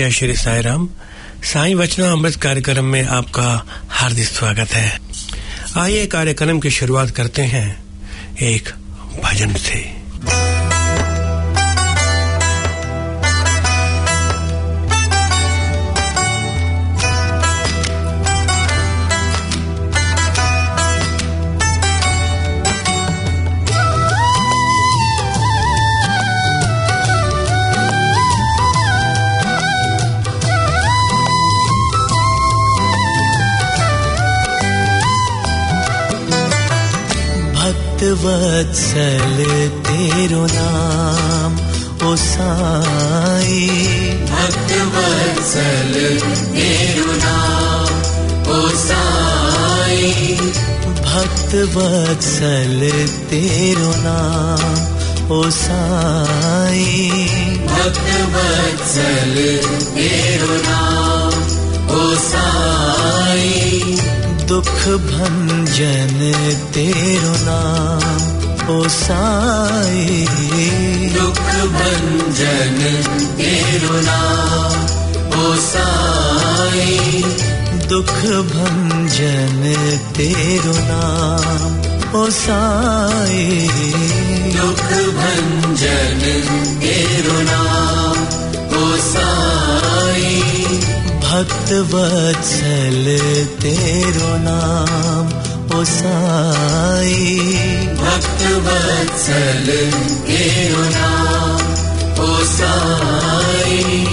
जय श्री साई राम। साईं वचनामृत कार्यक्रम में आपका हार्दिक स्वागत है। आइए कार्यक्रम की शुरुआत करते हैं एक भजन से। वत्सल तेरो नाम ओ साई, भक्त वत्सल तेरो नाम ओ साई, भक्त वत्सल तेरो नाम ओ साई, भक्त वत्सल तेरो नाम ओ साई, दुख भंजन तेरो नाम ओ साई, दुख भंजन तेरो नाम ओ साई, दुख भंजन तेरो नाम ओ साई, दुख भंजन तेरो नाम ओ साई, भक्त वत्सल तेरो नाम ओ साई, भक्त वत्सल तेरो नाम ओ साई।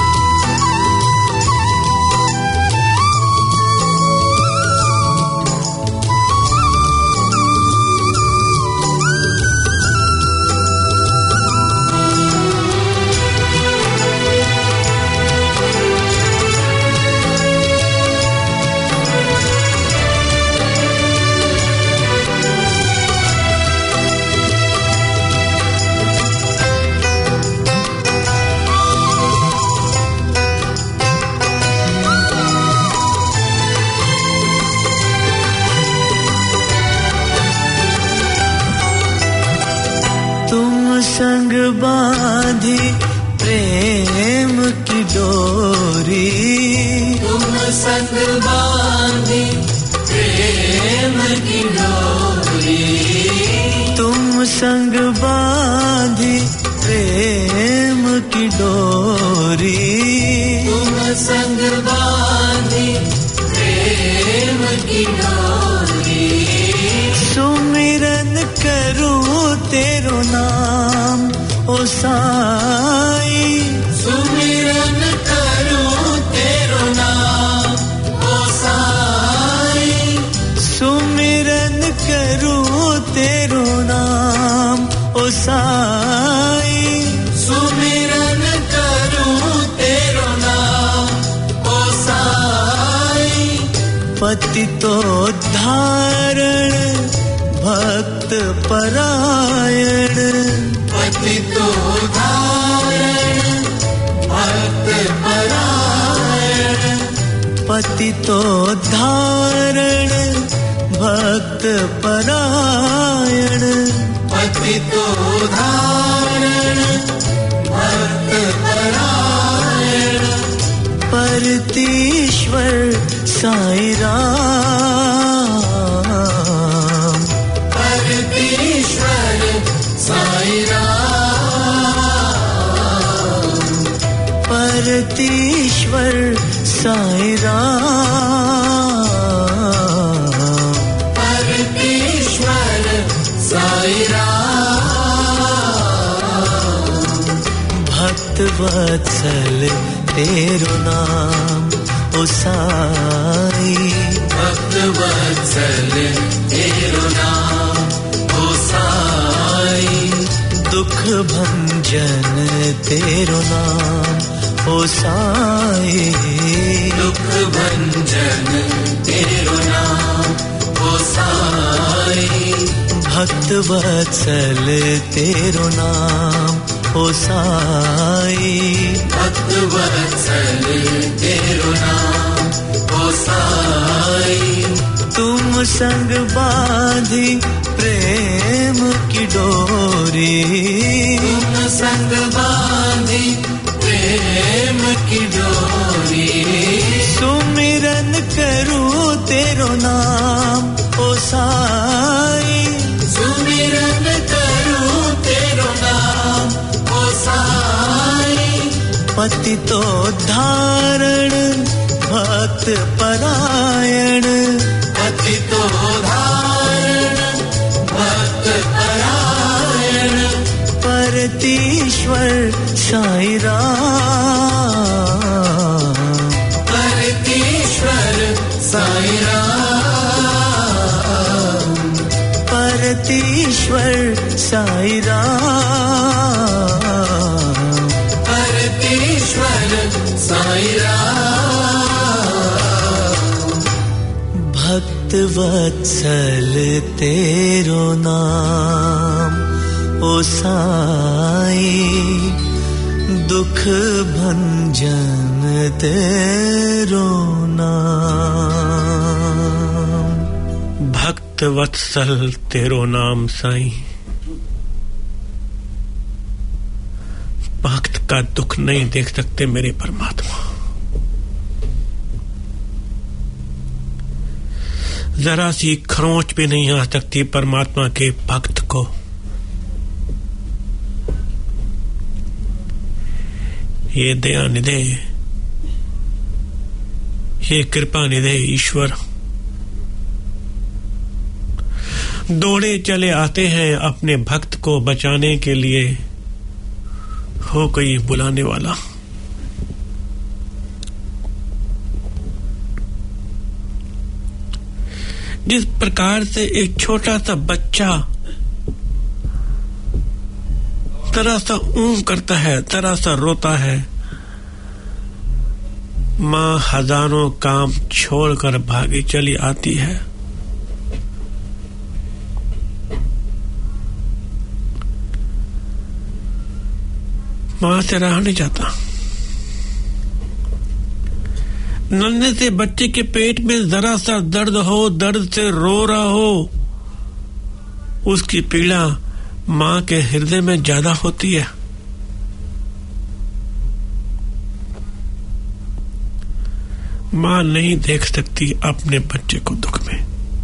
संग बांधी प्रेम की डोरी, तुम संग बांधी प्रेम की डोरी, तुम संग बांधी प्रेम की डोरी, तुम संग बांधी प्रेम की डोरी, सुमिरन करूं तेरो नाम ओ साई, सुमिरन करूं तेरो नाम ओ साई, सुमिरन करूं तेरो नाम ओ साई, सुमिरन करूं तेरो नाम ओ साई, पतितोद्धारण भक्त परायण, पतितोद्धारण भक्त परायण, पतितोद्धारण भक्त परायण, पतितोद्धारण भक्त परायण, परतीश्वर साईं राम, परतीश्वर साईं राम, परतीश्वर साईं राम, परतीश्वर साईं राम, भक्त वत्सल तेरो नाम ओ साई, भक्त वत्सल तेरो नाम ओ साई, दुख भंजन तेरो नाम ओ साई, दुख भंजन तेरो नाम ओ साई, भक्त वत्सल तेरो नाम ओ साई, भक्त वत्सल तेरो नाम ओ साई, तुम संग बांधी प्रेम की डोरी, तुम संग बांधी प्रेम की डोरी, तेरो नाम ओ साई सुमिरन करूं तेरो नाम ओ साई पतितो धारण भक्त परायण पतितो धारण भक्त परायण परतीश्वर साई राम परतीश्वर साई राम परतीश्वर साई राम परतीश्वर साई राम भक्त वत्सल तेरो नाम ओ साई दुख भंजन तेरो नाम भक्त वत्सल तेरो नाम साईं भक्त का दुख नहीं देख सकते मेरे परमात्मा जरा सी खरोंच भी नहीं आ सकती परमात्मा के भक्त को ये दया निधे ये कृपा निधे ईश्वर दौड़े चले आते हैं अपने भक्त को बचाने के लिए हो कोई बुलाने वाला जिस प्रकार से एक छोटा सा बच्चा तरह सा ऊं करता है तरह सा रोता है माँ हजारों काम छोड़कर भागी चली आती है माँ से रहा नहीं जाता नन्हे से बच्चे के पेट में जरा सा दर्द हो दर्द से रो रहा हो उसकी पीड़ा माँ के हृदय में ज्यादा होती है माँ नहीं देख सकती अपने बच्चे को दुख में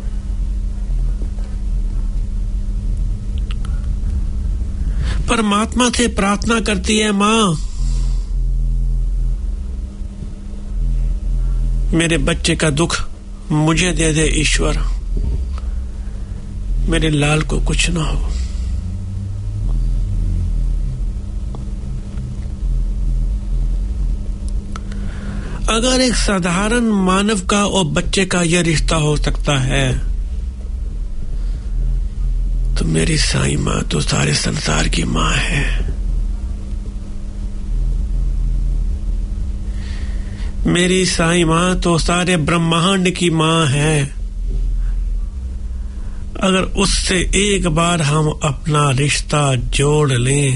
परमात्मा से प्रार्थना करती है माँ मेरे बच्चे का दुख मुझे दे दे ईश्वर मेरे लाल को कुछ ना हो अगर एक साधारण मानव का और बच्चे का यह रिश्ता हो सकता है तो मेरी साईं माँ तो सारे संसार की माँ है मेरी साईं माँ तो सारे ब्रह्मांड की माँ है अगर उससे एक बार हम अपना रिश्ता जोड़ लें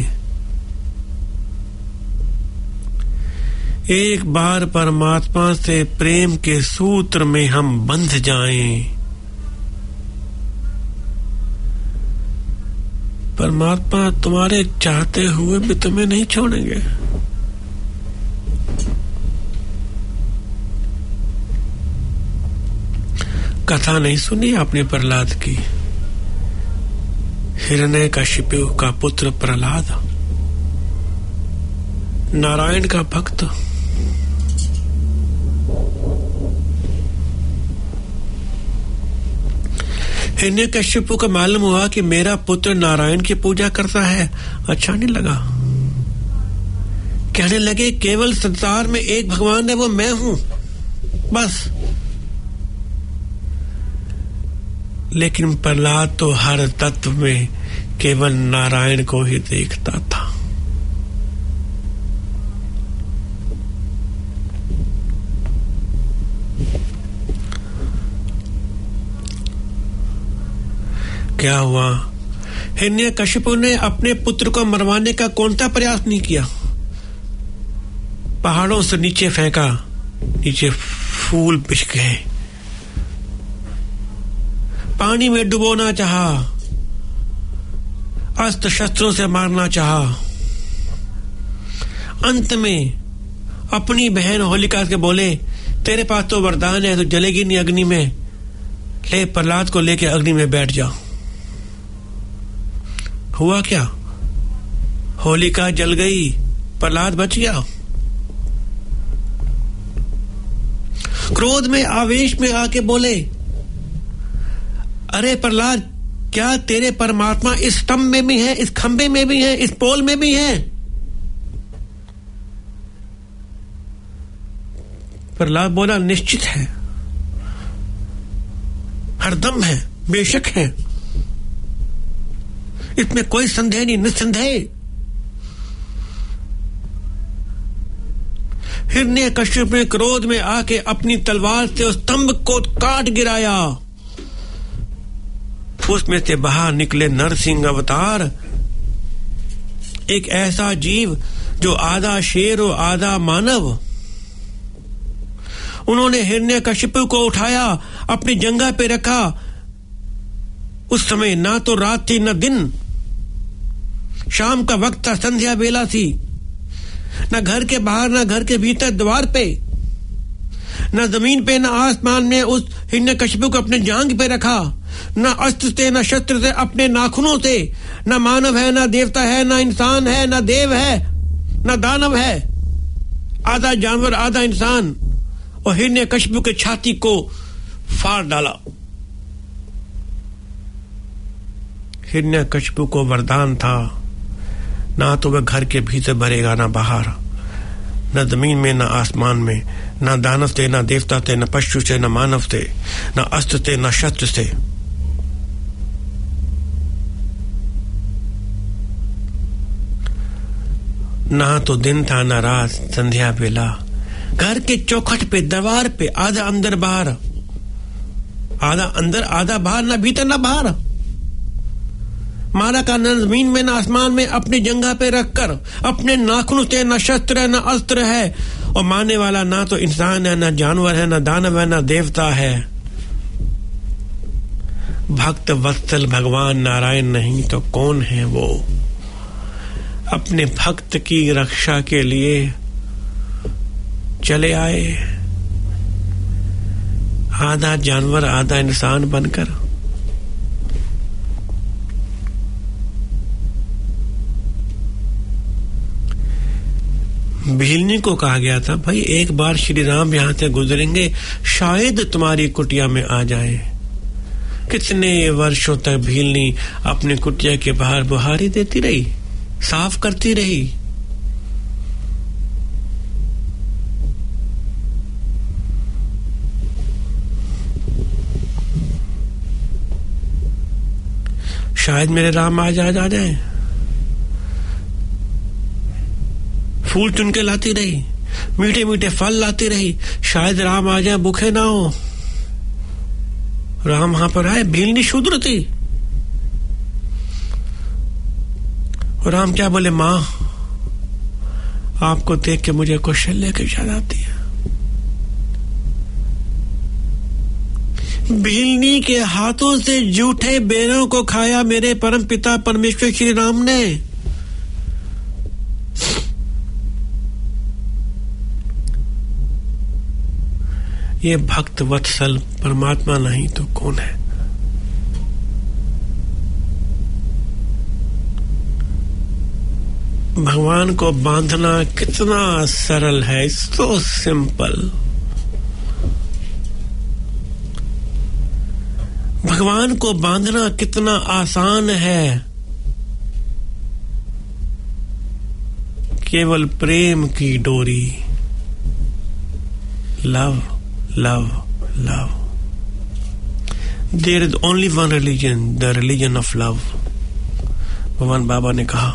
एक बार परमात्मा से प्रेम के सूत्र में हम बंध जाएं परमात्मा तुम्हारे चाहते हुए भी तुम्हें नहीं छोड़ेंगे कथा नहीं सुनी आपने प्रहलाद की हिरण्यकशिपु का पुत्र प्रहलाद नारायण का भक्त हिरण्यकशिपु को मालूम हुआ कि मेरा पुत्र नारायण की पूजा करता है अच्छा नहीं लगा कहने लगे केवल संसार में एक भगवान है वो मैं हूं बस लेकिन प्रहलाद तो हर तत्व में केवल नारायण को ही देखता था क्या हुआ हिरण्यकशिपु ने अपने पुत्र को मरवाने का कौन सा प्रयास नहीं किया पहाड़ों से नीचे फेंका नीचे फूल बिछ गए पानी में डुबोना चाहा अस्त्र शस्त्रों से मारना चाहा अंत में अपनी बहन होलिका के बोले तेरे पास तो वरदान है तो जलेगी नहीं अग्नि में ले प्रहलाद को लेके अग्नि में बैठ जाओ। हुआ क्या? होलिका जल गई, प्रहलाद बच गया। क्रोध में आवेश में आके बोले, अरे प्रहलाद, क्या तेरे परमात्मा इस स्तंभ में भी है, इस खंबे में भी है, इस पोल में भी है? प्रहलाद बोला, निश्चित है, हरदम है, बेशक है, इसमें कोई संदेह नहीं, निस्संदेह। हिरण्यकश्यप ने क्रोध में आके अपनी तलवार से उस स्तंभ को काट गिराया। उसमें से बाहर निकले नरसिंह अवतार, एक ऐसा जीव जो आधा शेर और आधा मानव। उन्होंने हिरण्यकश्यप को उठाया, अपनी जंघा पे रखा। उस समय ना तो रात थी न दिन, शाम का वक्त था, संध्या बेला थी। न घर के बाहर न घर के भीतर द्वार पे, न जमीन पे न आसमान में उस हिरण्यकश्यप को अपने जांघ पे रखा। न अस्त्र से न शस्त्र से, अपने नाखूनों से। न मानव है, न देवता है, न इंसान है, न देव है, न दानव है, आधा जानवर आधा इंसान। और हिरण्यकश्यप के छाती को फाड़ डाला। हिरण्यकश्यप को वरदान था, ना तो वह घर के भीतर भरेगा ना बाहर, न जमीन में न आसमान में, न दानव से न देवता से, न पशु से न मानव से, न अस्त्र से न शस्त्र से। ना तो दिन था न रात, संध्या बेला। घर के चौखट पे, दरबार पे, आधा अंदर बाहर, आधा अंदर आधा बाहर, न भीतर न बाहर। मारा का न जमीन में न आसमान में, अपनी जंघा पे रखकर, अपने नाखून से, न शस्त्र है न अस्त्र है। और मारने वाला ना तो इंसान है, न जानवर है, न दानव है, न देवता है। भक्त वत्सल भगवान नारायण नहीं तो कौन है वो? अपने भक्त की रक्षा के लिए चले आए, आधा जानवर आधा इंसान बनकर। भीलनी को कहा गया था, भाई एक बार श्री राम यहां से गुजरेंगे, शायद तुम्हारी कुटिया में आ जाए। कितने वर्षों तक भीलनी अपनी कुटिया के बाहर बुहारी देती रही, साफ करती रही। शायद मेरे राम आज आ जाए। फूल चुन के लाती रही, मीठे मीठे फल लाती रही, शायद राम आ जाए, भूखे ना हो। राम वहां पर आए, भीलनी शूद्र थी। और राम क्या बोले, मां आपको देख के मुझे कौशल्या की याद आती है। भीलनी के हाथों से जूठे बेरों को खाया मेरे परम पिता परमेश्वर श्री राम ने। ये भक्त वत्सल परमात्मा नहीं तो कौन है? भगवान को बांधना कितना सरल है, सो सिंपल। भगवान को बांधना कितना आसान है। केवल प्रेम की डोरी, love love, love. There is only one religion, the religion of love. भगवान बाबा ने कहा।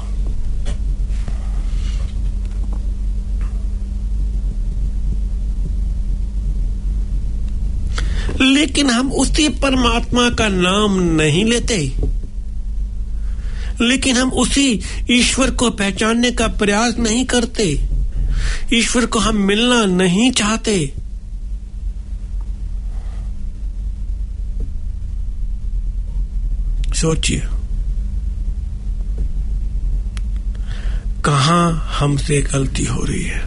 लेकिन हम उसी परमात्मा का नाम नहीं लेते, लेकिन हम उसी ईश्वर को पहचानने का प्रयास नहीं करते, ईश्वर को हम मिलना नहीं चाहते। सोचिए कहां हमसे गलती हो रही है।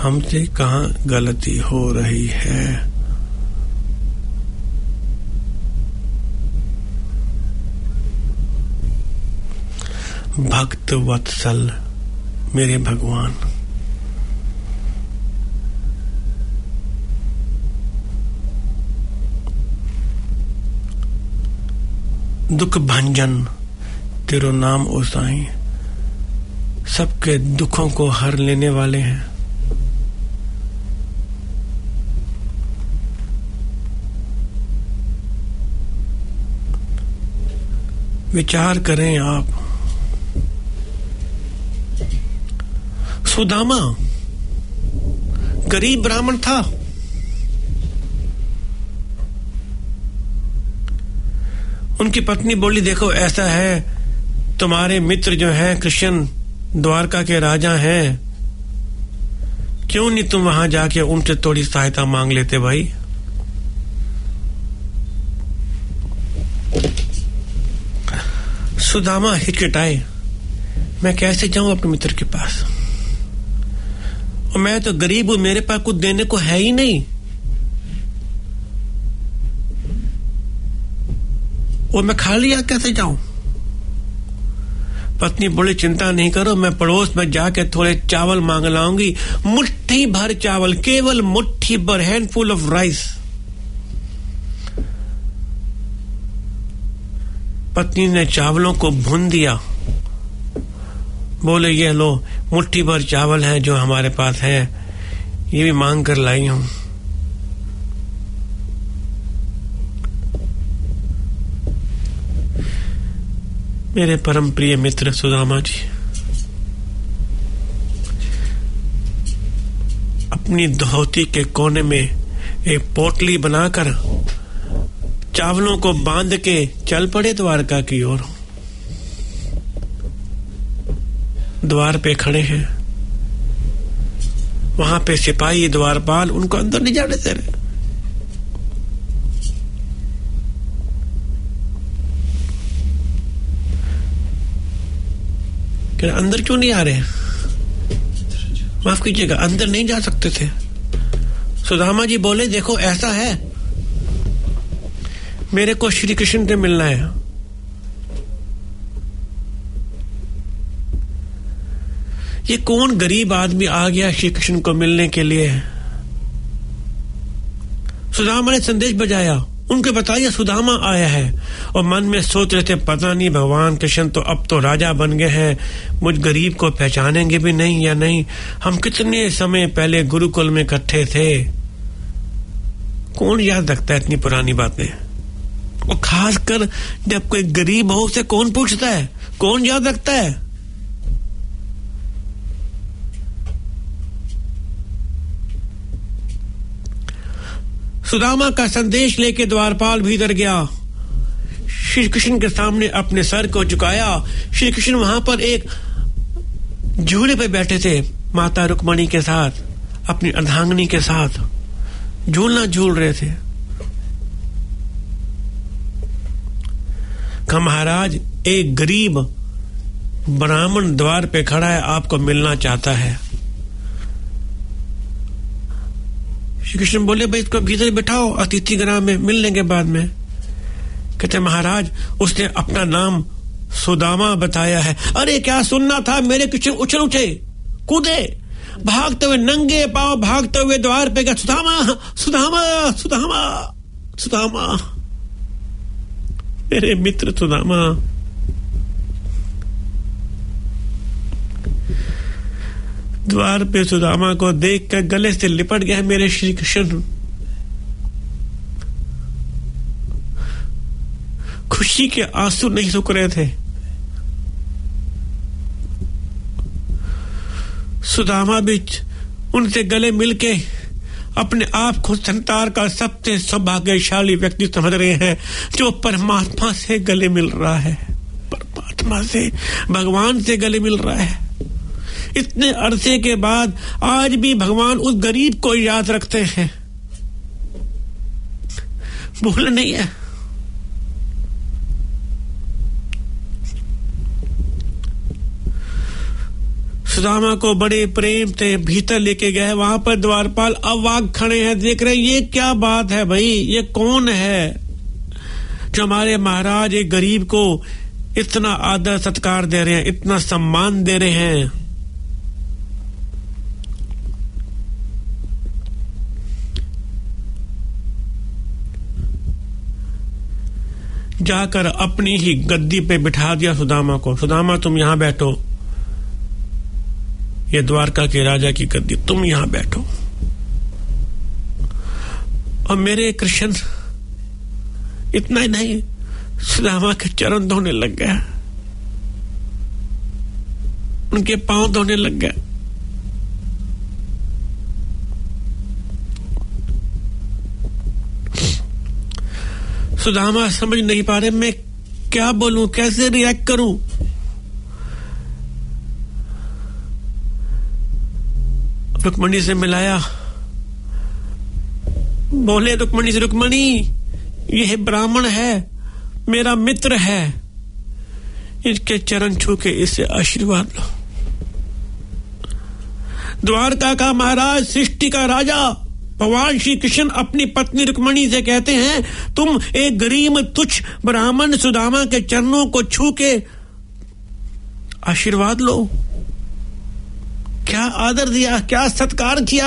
हमसे कहाँ गलती हो रही है। भक्त वत्सल मेरे भगवान, दुख भंजन तेरो नाम ओ साईं, सबके दुखों को हर लेने वाले हैं। विचार करें आप, सुदामा गरीब ब्राह्मण था, उनकी पत्नी बोली देखो ऐसा है, तुम्हारे मित्र जो हैं कृष्ण द्वारका के राजा हैं, क्यों नहीं तुम वहां जाके उनसे थोड़ी सहायता मांग लेते भाई। सुदामा हिचकिचाए, मैं कैसे जाऊं अपने मित्र के पास, और मैं तो गरीब हूं, मेरे पास कुछ देने को है ही नहीं, और मैं खाली आ कैसे जाऊं। पत्नी बोले चिंता नहीं करो, मैं पड़ोस में जाके थोड़े चावल मांग लाऊंगी, मुट्ठी भर चावल, केवल मुट्ठी भर, हैंडफुल ऑफ राइस। पत्नी ने चावलों को भून दिया, बोले ये लो मुट्ठी भर चावल हैं जो हमारे पास है, ये भी मांग कर लाई हूं। मेरे परम प्रिय मित्र सुदामा जी अपनी धोती के कोने में एक पोटली बनाकर चावलों को बांध के चल पड़े द्वारका की ओर। द्वार पे खड़े हैं, वहां पे सिपाही द्वारपाल उनको अंदर नहीं जाने दे रहे। अंदर क्यों नहीं आ रहे? माफ कीजिएगा, अंदर नहीं जा सकते थे। सुदामा जी बोले देखो ऐसा है, मेरे को श्री कृष्ण से मिलना है। ये कौन गरीब आदमी आ गया श्री कृष्ण को मिलने के लिए? सुदामा ने संदेश बजाया, उनके बताया सुदामा आया है, और मन में सोच रहे थे पता नहीं भगवान कृष्ण तो अब तो राजा बन गए हैं, मुझ गरीब को पहचानेंगे भी नहीं या नहीं। हम कितने समय पहले गुरुकुल में इकट्ठे थे, कौन याद रखता है इतनी पुरानी बातें, और खासकर जब कोई गरीब हो उसे कौन पूछता है, कौन याद रखता है। सुदामा का संदेश लेके द्वारपाल भीतर गया, श्री कृष्ण के सामने अपने सर को झुकाया। श्री कृष्ण वहां पर एक झूले पे बैठे थे माता रुक्मणी के साथ, अपनी अर्धांगिनी के साथ झूलना झूल रहे थे। कहा महाराज एक गरीब ब्राह्मण द्वार पे खड़ा है, आपको मिलना चाहता है। श्री कृष्ण बोले भाई इसको भीतर बिठाओ, अतिथि गृह में मिल लेंगे बाद में। कहते महाराज उसने अपना नाम सुदामा बताया है। अरे क्या सुनना था, मेरे कृष्ण उछल उठे, कूदे, भागते हुए नंगे पांव भागते हुए द्वार पे गए। सुदामा सुदामा सुदामा सुदामा, मेरे मित्र सुदामा। द्वार पे सुदामा को देख कर गले से लिपट गए मेरे श्री कृष्ण। खुशी के आंसू नहीं रुक रहे थे। सुदामा भी उनसे गले मिलके अपने आप को संसार का सबसे सौभाग्यशाली व्यक्ति समझ रहे हैं जो परमात्मा से गले मिल रहा है, परमात्मा से, भगवान से गले मिल रहा है। इतने अरसे के बाद आज भी भगवान उस गरीब को याद रखते हैं, भूल नहीं है। सुदामा को बड़े प्रेम से भीतर लेके गए। वहां पर द्वारपाल अवाक खड़े हैं, देख रहे हैं ये क्या बात है भाई, ये कौन है जो हमारे महाराज एक गरीब को इतना आदर सत्कार दे रहे हैं, इतना सम्मान दे रहे हैं। जाकर अपनी ही गद्दी पे बिठा दिया सुदामा को। सुदामा तुम यहां बैठो, ये द्वारका के राजा की गद्दी, तुम यहां बैठो। और मेरे कृष्ण, इतना ही नहीं, सुदामा के चरण धोने लग गया, उनके पांव धोने लग गया। सुदामा समझ नहीं पा रहे मैं क्या बोलूं, कैसे रिएक्ट करूं। रुक्मणी से मिलाया, बोले रुक्मणी से, रुक्मणी यह ब्राह्मण है, मेरा मित्र है, इसके चरण छू के इससे आशीर्वाद लो। द्वारका का महाराज, सृष्टि का राजा भगवान श्री कृष्ण अपनी पत्नी रुक्मणी से कहते हैं तुम एक गरीब तुच्छ ब्राह्मण सुदामा के चरणों को छू के आशीर्वाद लो। क्या आदर दिया, क्या सत्कार किया।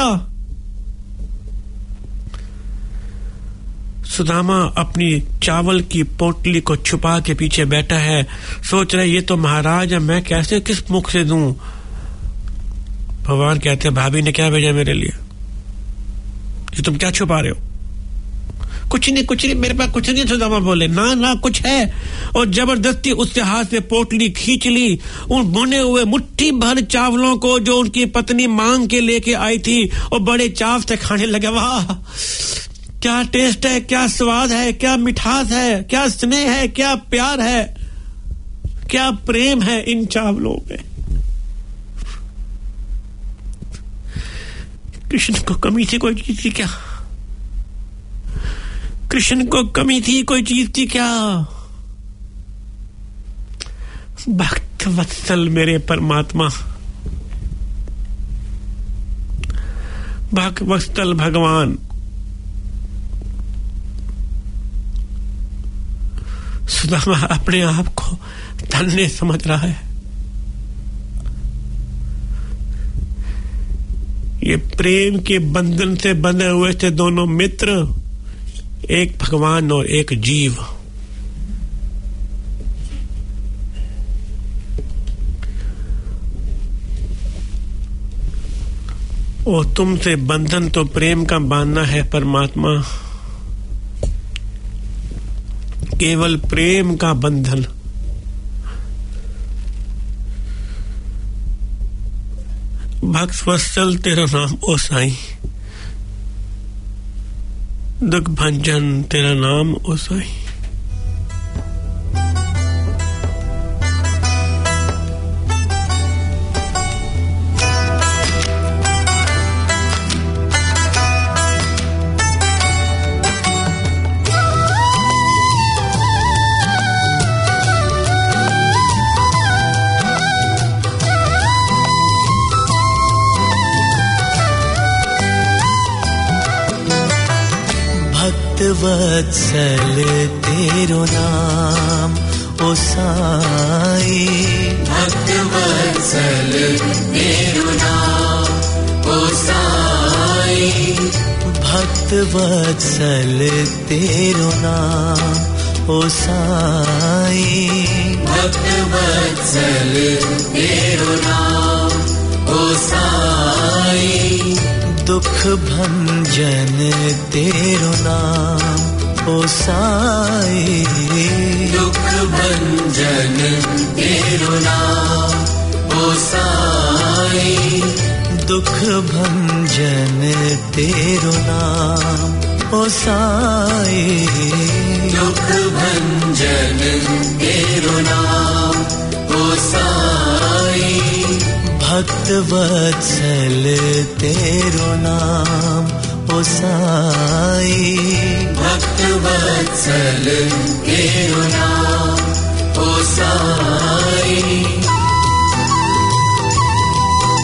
सुदामा अपनी चावल की पोटली को छुपा के पीछे बैठा है, सोच रहे ये तो महाराज है, मैं कैसे किस मुख से दूं। भगवान कहते हैं भाभी ने क्या भेजा मेरे लिए, ये तुम क्या छुपा रहे हो। कुछ नहीं, कुछ नहीं, मेरे पास कुछ नहीं। सुदामा बोले ना ना कुछ है, और जबरदस्ती उसके हाथ से पोटली खींच ली। उन भुने हुए मुट्ठी भर चावलों को जो उनकी पत्नी मांग के लेके आई थी, और बड़े चाव से खाने लगे। वाह क्या टेस्ट है, क्या स्वाद है, क्या मिठास है, क्या स्नेह है, क्या प्यार है, क्या प्रेम है इन चावलों में। कृष्ण को कमी थी कोई चीज की क्या, कृष्ण को कमी थी कोई चीज की क्या। भक्त वत्सल मेरे परमात्मा, भक्त वत्सल भगवान। सुदामा अपने आप को धन्य समझ रहा है। ये प्रेम के बंधन से बंधे हुए थे दोनों मित्र, एक भगवान और एक जीव। और तुमसे बंधन तो प्रेम का बांधना है परमात्मा, केवल प्रेम का बंधन। भक्त वत्सल तेरा नाम ओ साईं, दुख भंजन तेरा नाम ओ साईं। वत्सल तेरो नाम ओ साई, भक्त वत्सल तेरो नाम ओ साई, भक्त वत्सल तेरो नाम ओ साई, भक्त वत्सल तेरो नाम ओ साई, दुख भंजन तेरो नाम ओ साई, दुख भंजन तेरो नाम ओ साई, दुख भंजन तेरो नाम ओ साई, दुख भंजन तेरो नाम ओ साई, भक्त वत्सल तेरो नाम ओ साई, भक्त वत्सल तेरो नाम ओ साई।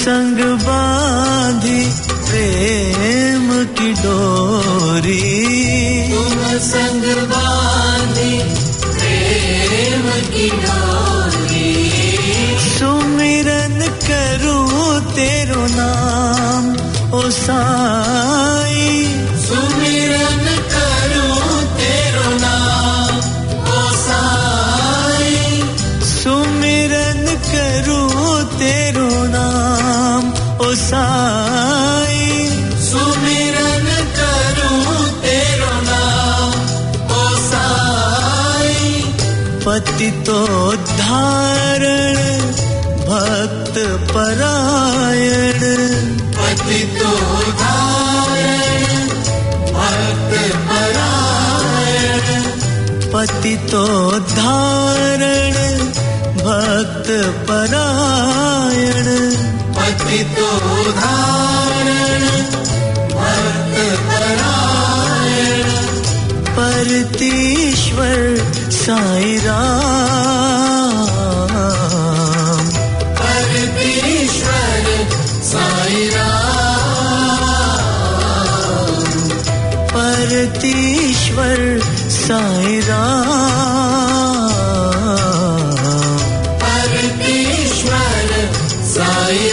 संग बांधी प्रेम की डोरी तुम संग बांधी प्रेम की डोरी सुमिरन करूं तेरो नाम ओ साई सुमिरन करूं तेरो नाम ओ साई सुमिरन करूं तेरो नाम ओ साई सुमिरन करूं तेरो नाम ओ साई पतितोद्धारण भक्त परायण पतितोद्धारण भक्त परायण पतितोद्धारण भक्त परायण पतितोद्धारण भक्त परायण परतीश्वर साई राम परतीश्वर साई राम परतीश्वर साई राम परतीश्वर साई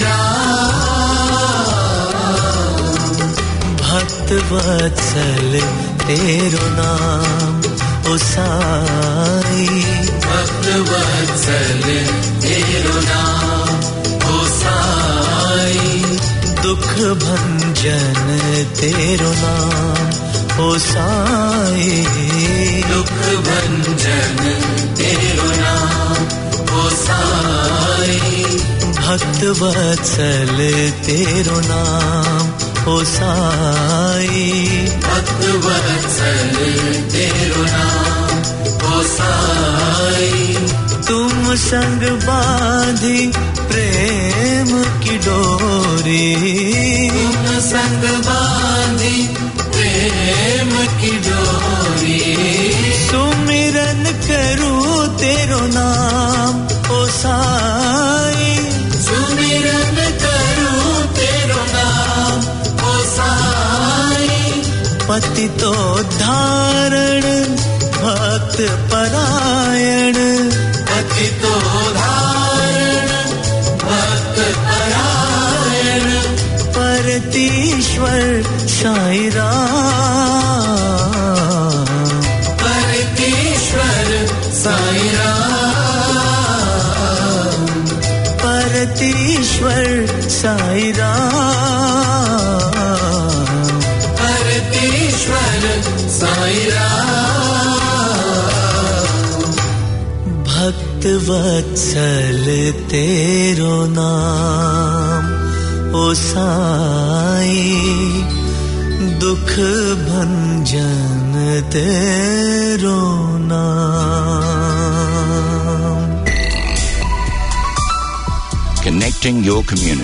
राम भक्त वत्सल तेरो नाम ओ साई भक्त वत्सल तेरो नाम ओ साई दुख भंजन तेरो नाम ओ साई दुख भंजन तेरो नाम ओ साई भक्त वत्सल तेरो नाम ओ साई भक्त वत्सल तेरो नाम ओ साई तुम संग बांधी प्रेम की डोरी तुम संग बांधी प्रेम की डोरी सुमिरन करूं तेरो नाम ओ साई सुमिरन करूं तेरो नाम ओ साई पतितोद्धारण भक्त परायण पतितोद्धारण भक्त परायण परतीश्वर साई राम परतीश्वर साई राम परतीश्वर साई राम परतीश्वर साई राम भक्त वत्सल तेरो नाम ओ साई दुख भंजन तेरो नाम Connecting your community.